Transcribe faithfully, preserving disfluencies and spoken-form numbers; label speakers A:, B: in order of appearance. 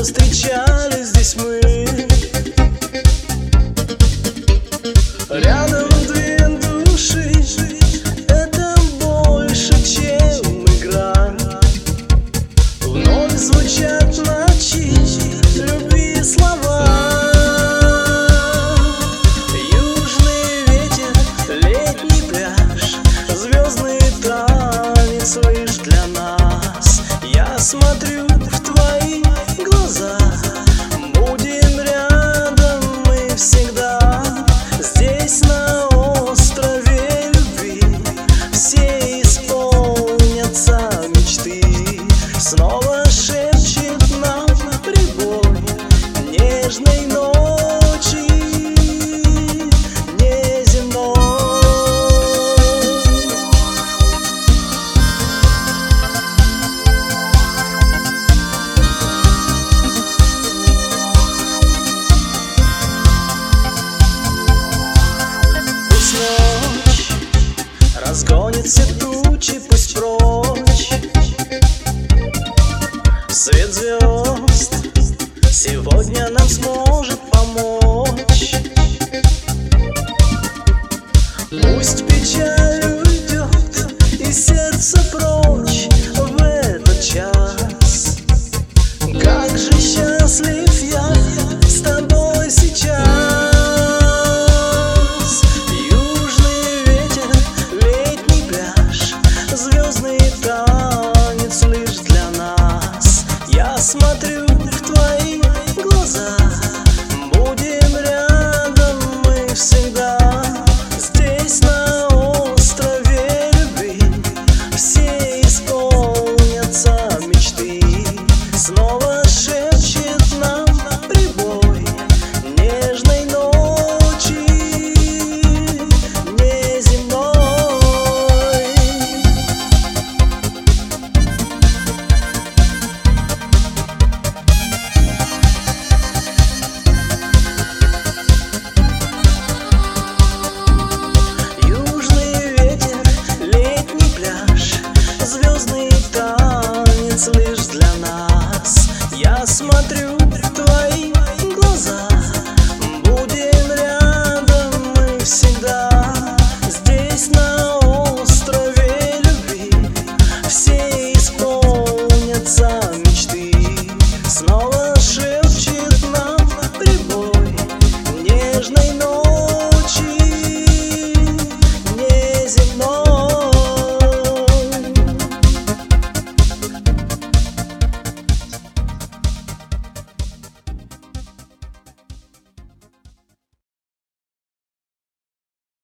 A: повстречались здесь мы. Рядом две души, это больше, чем игра. Вновь звучат ночи, любви слова. Южный ветер, летний пляж, звездный танец лишь для нас. Я смотрю в твои глаза, будем рядом мы всегда. Здесь на острове любви все исполнятся мечты. Снова шепчет нам прибой нежной ночи неземной. Пусть ночь разгонит все тучи, пусть прочь свет звезд сегодня нам сможет